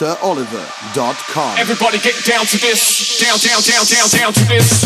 SirOliver.com. Everybody get down to this. Down, down, down, down, down to this.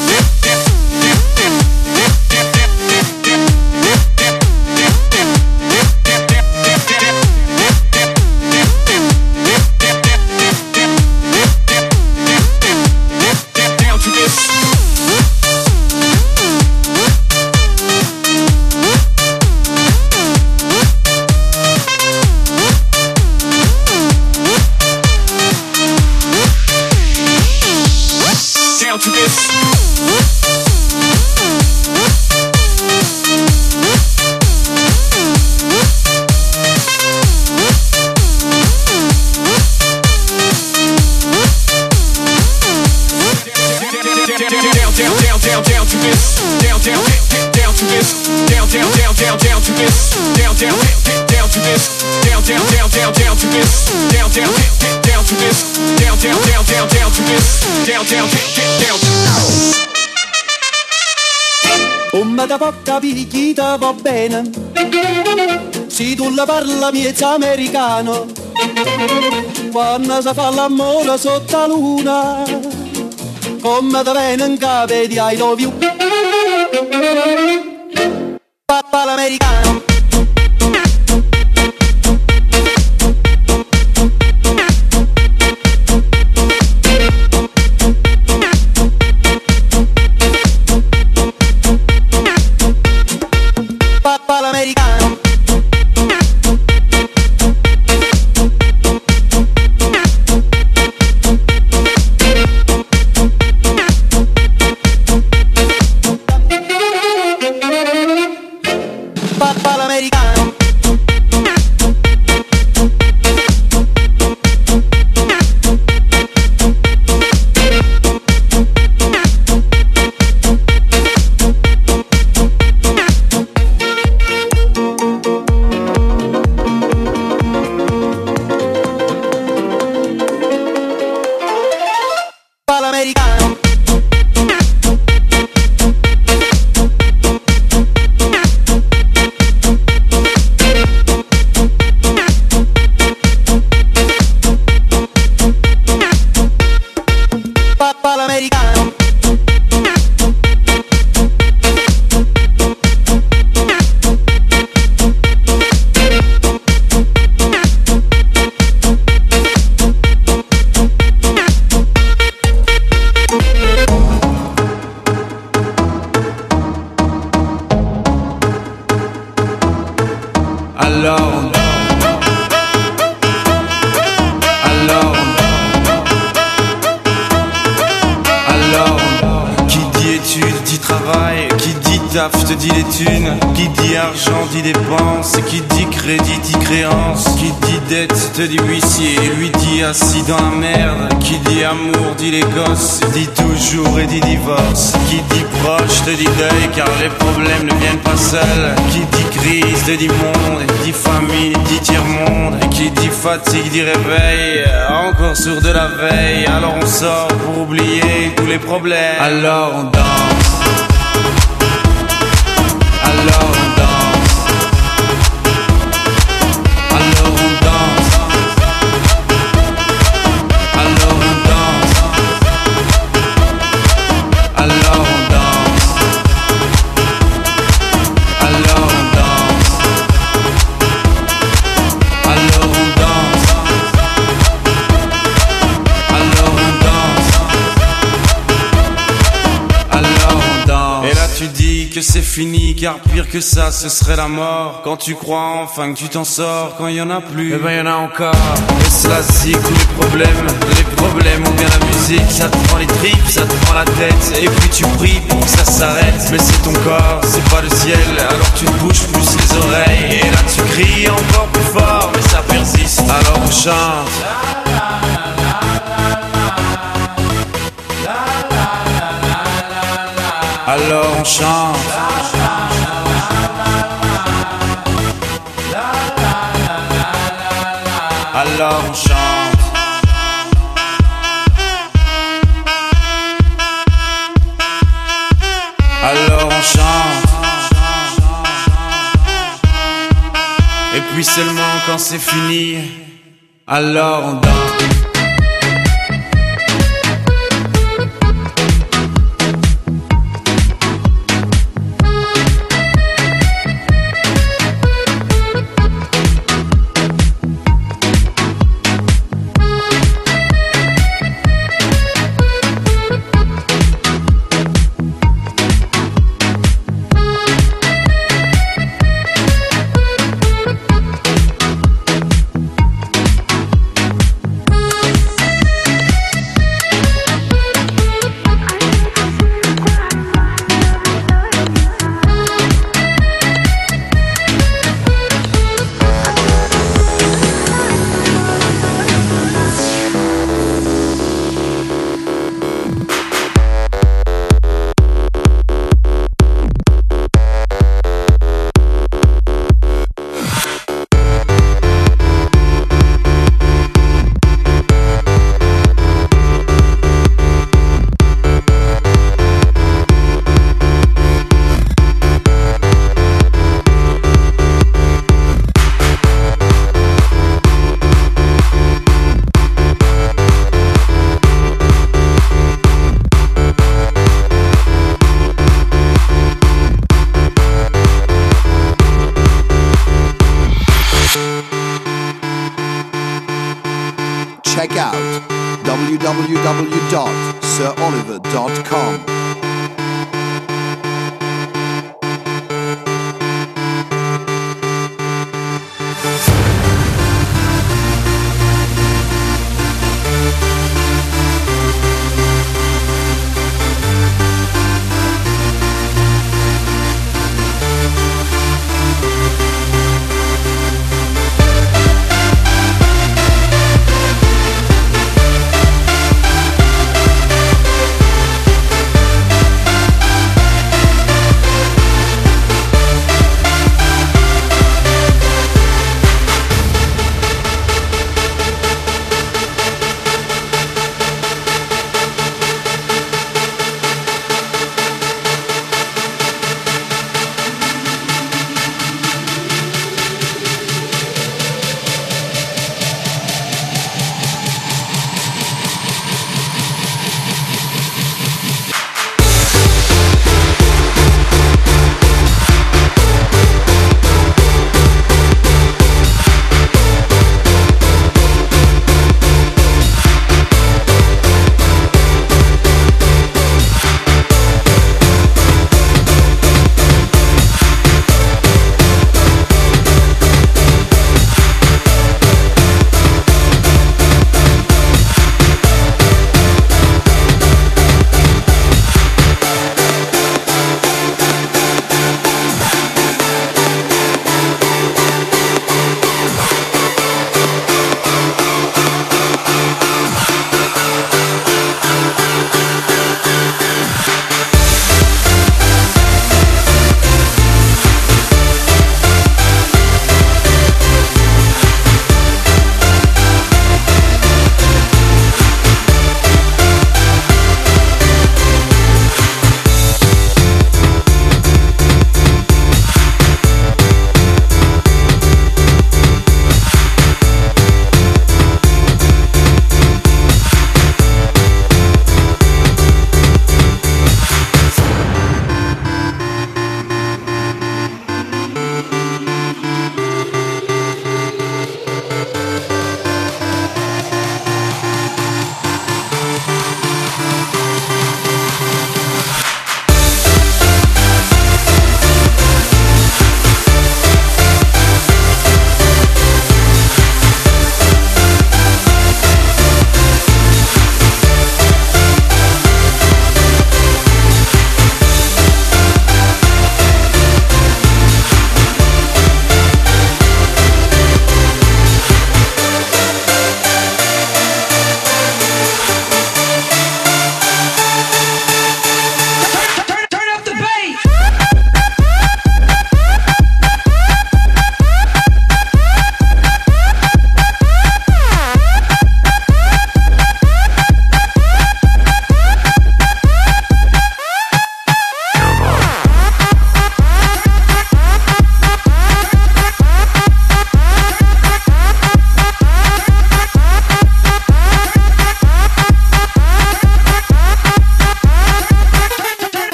Come da poca picchita va bene, se tu la parla miezza americano, quando si fa l'amore sotto la luna, come da viene in capo di I love you, papà l'americano. Te dit les thunes, qui dit argent dit dépense, qui dit crédit dit créance, qui dit dette te dit huissier, lui dit assis dans la merde, qui dit amour dit les gosses, dit toujours et dit divorce, qui dit proche te dit deuil car les problèmes ne viennent pas seuls, qui dit crise te dit monde, dit famille dit tiers-monde, qui dit fatigue dit réveil, encore sourd de la veille, alors on sort pour oublier tous les problèmes, alors on danse. Alors on danse, alors on danse, alors on danse, alors on danse, alors on danse, alors on danse, alors on danse, alors on danse. Et là tu dis que c'est fini car pire que ça ce serait la mort. Quand tu crois enfin que tu t'en sors, quand il y en a plus, eh ben y en a encore. Et cela zig tous les problèmes ou bien la musique, ça te prend les tripes, ça te prend la tête. Et puis tu pries pour que ça s'arrête, mais c'est ton corps, c'est pas le ciel. Alors tu te bouges plus les oreilles, et là tu cries encore plus fort, mais ça persiste. Alors on chante. Alors on chante. Alors on chante. Alors on chante. Et puis seulement quand c'est fini, alors on danse. Check out www.siroliver.com.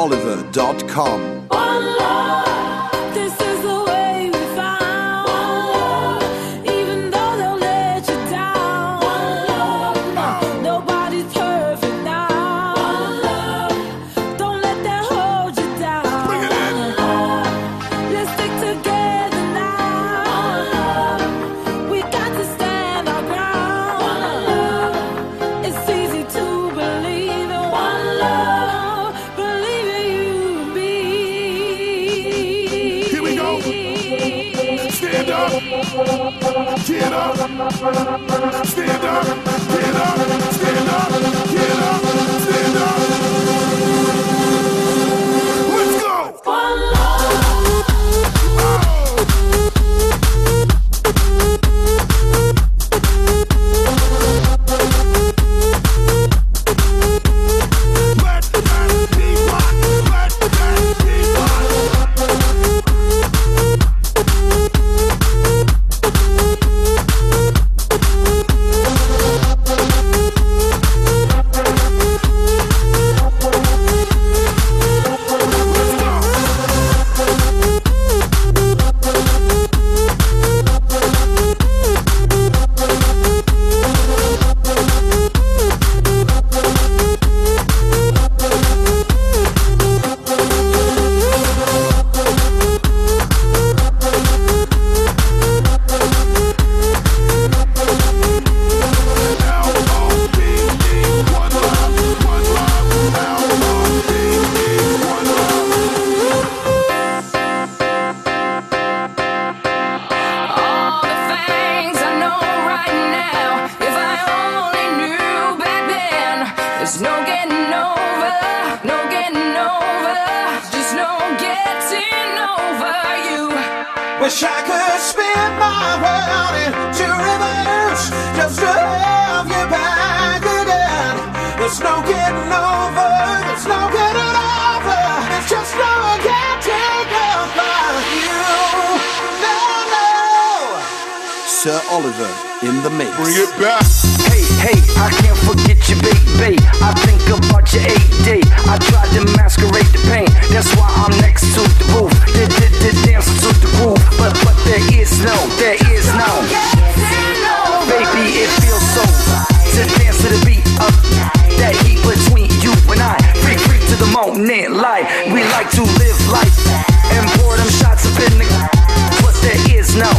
SirOliver.com. Get up, stand up, get up, stand up, get up, stand up. Let's go. One Wish I could spin my world into reverse just to have you back again. There's no getting over, there's no getting over. It's just no getting over you. No, no. Sir Oliver in the mix. Bring it back. Hey, hey, I can't forget you, baby. I think about your 8-day. I tried to masquerade the pain. That's why I'm next to the roof. Dance to the groove, but there is no. Baby, it feels so to dance to the beat of that heat between you and I. Free to the moment, light. We like to live life and pour them shots up in the. But there is no.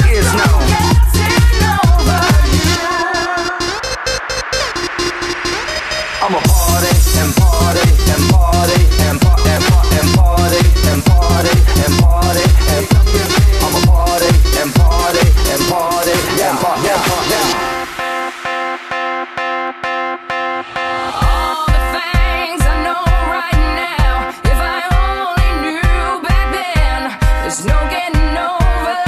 I'm a party and party and party and party and party and party and party and I'm a party and party and party and party and party. All the things I know right now, if I only knew back then, there's no getting over,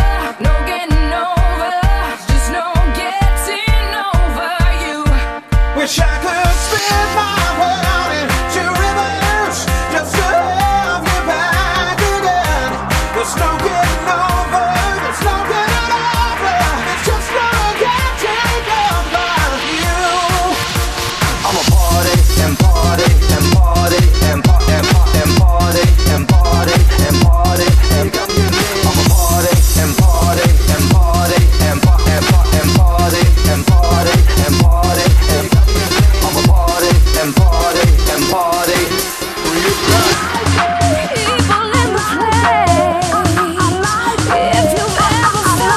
just no getting over you. Wish I could spin my world into reverse just to have you back again. There's no getting over, there's no getting over. It's just no getting over you. I'm a party and party and party and party and party and party and party and I'm a party and party and party and party and party and party and party and I'm a party and party and party. People in the place, if you've ever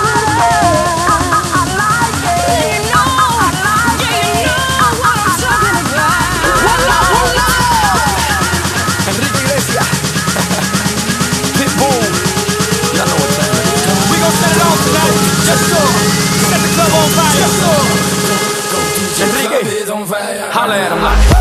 Enrique Iglesias, Pitbull, y'all know what time it is. We gon' set it off tonight. Yes sir. Set the club on fire. Yes sir. Enrique, holla at him like.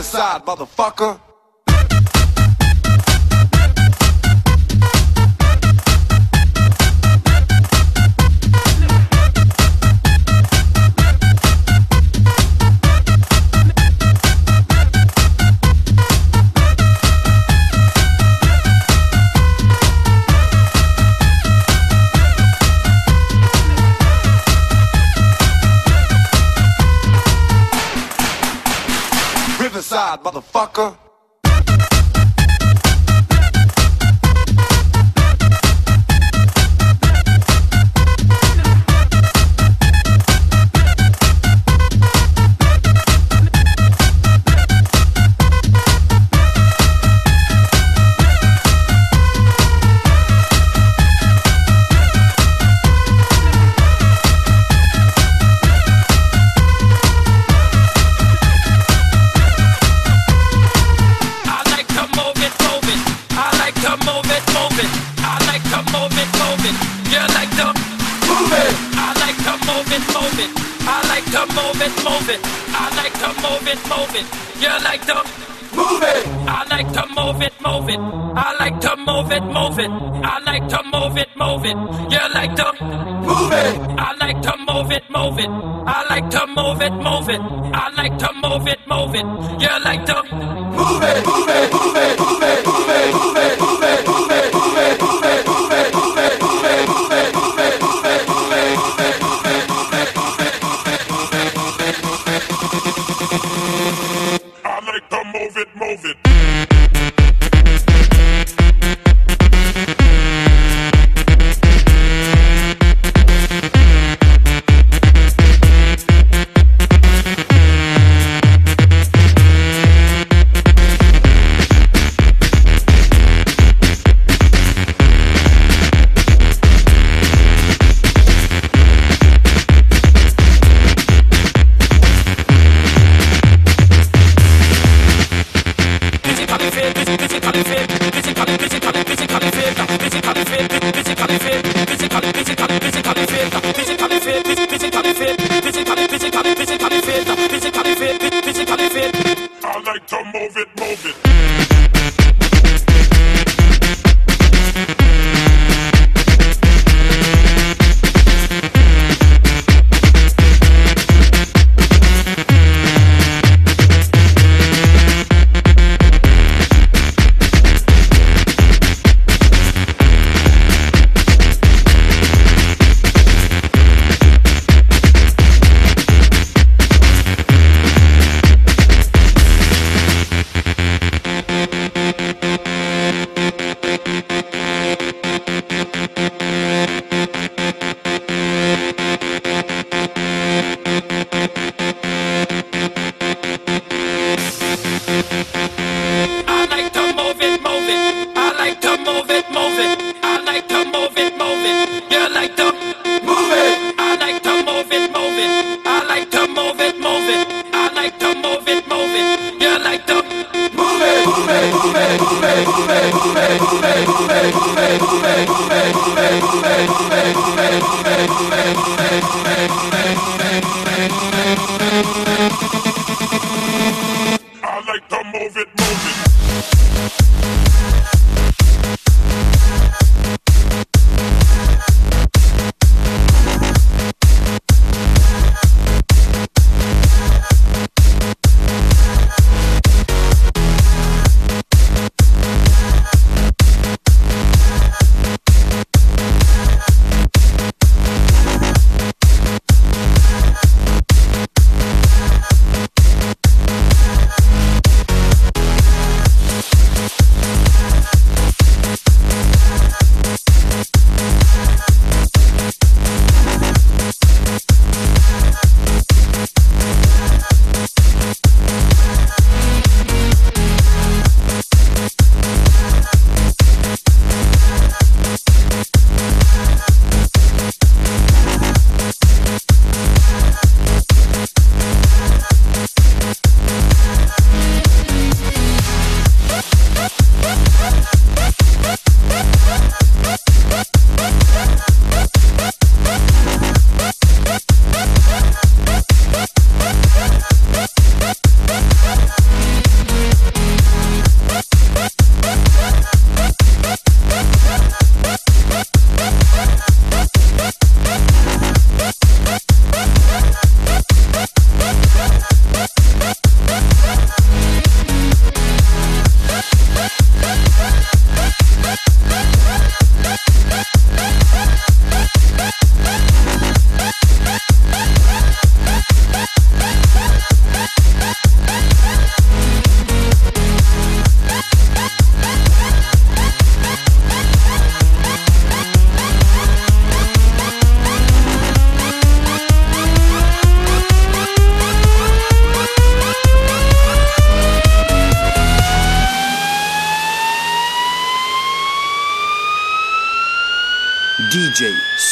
Riverside, motherfucker. Riverside, motherfucker.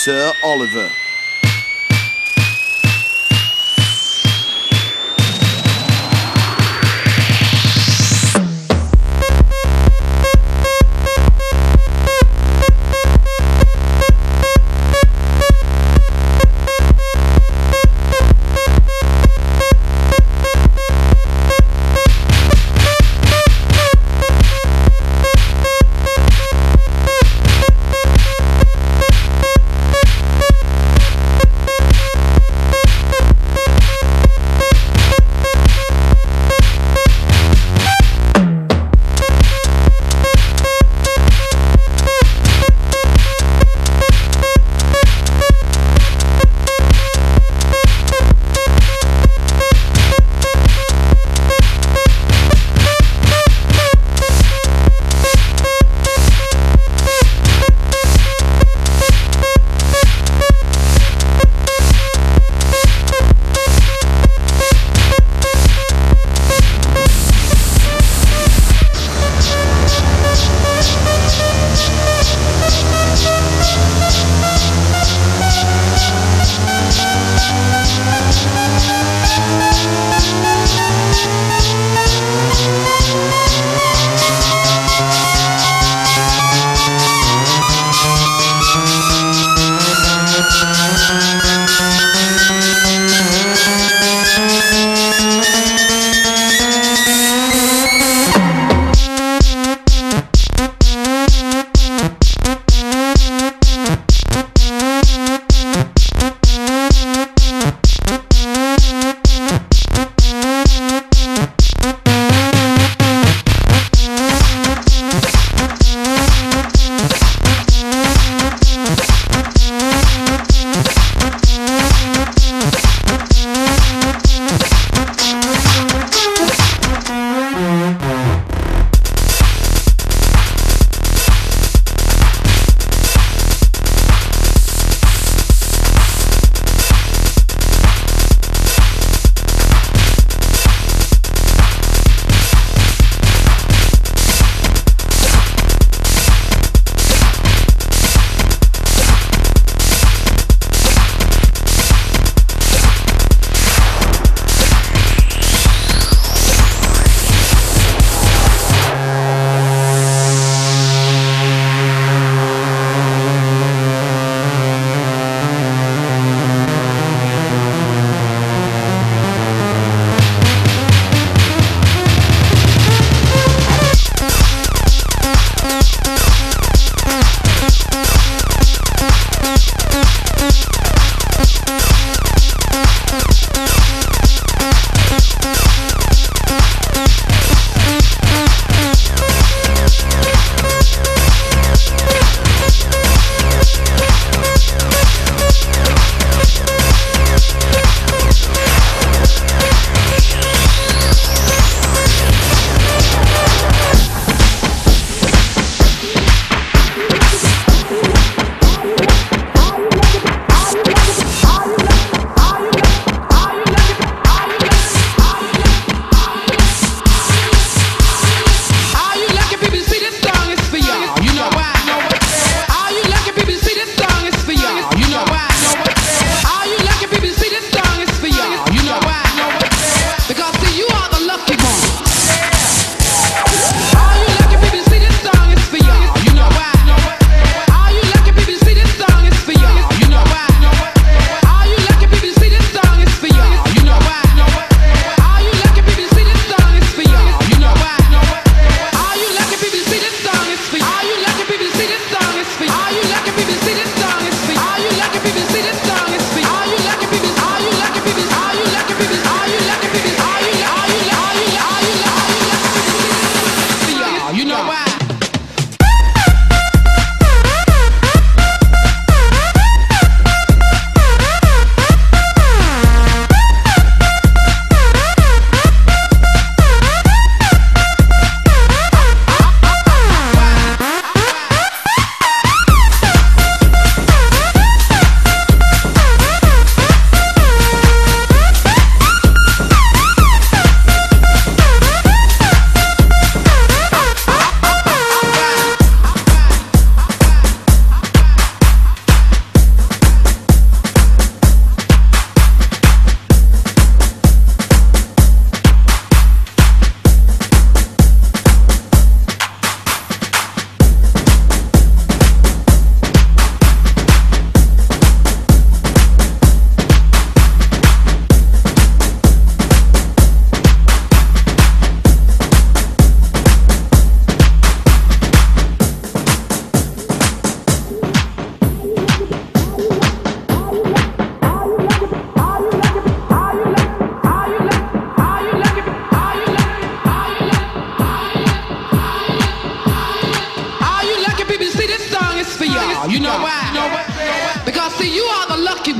Sir Oliver.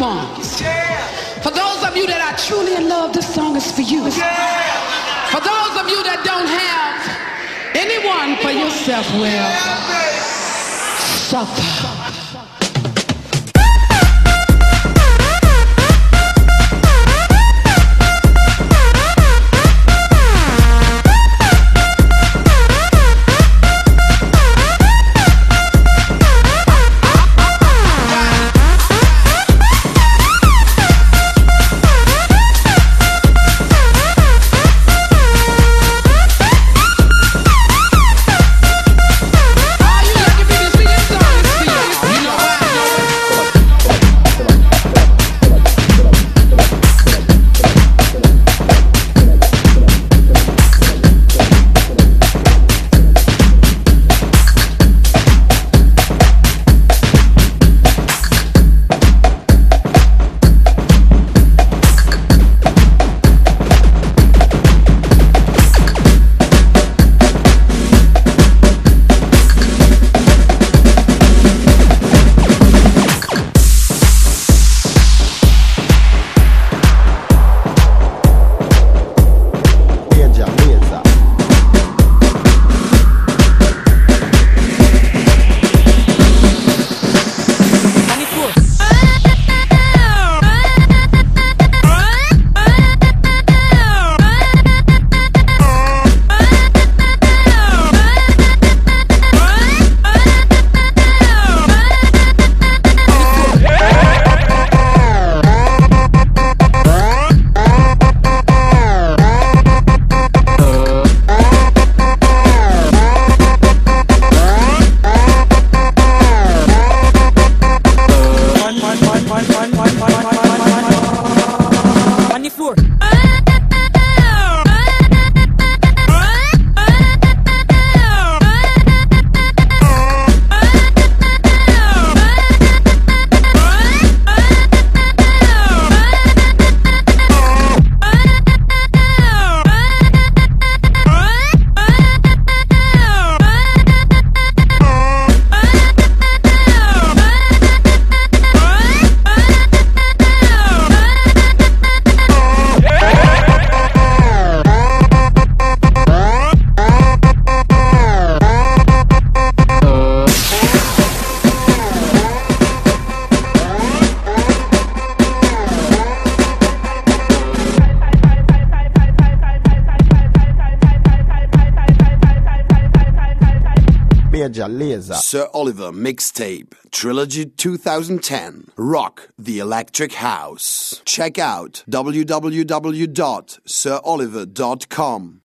songs. For those of you that are truly in love, this song is for you. For those of you that don't have anyone for yourself, well, suffer. Sir Oliver Mixtape Trilogy 2010 Rock the Electric House. Check out www.siroliver.com.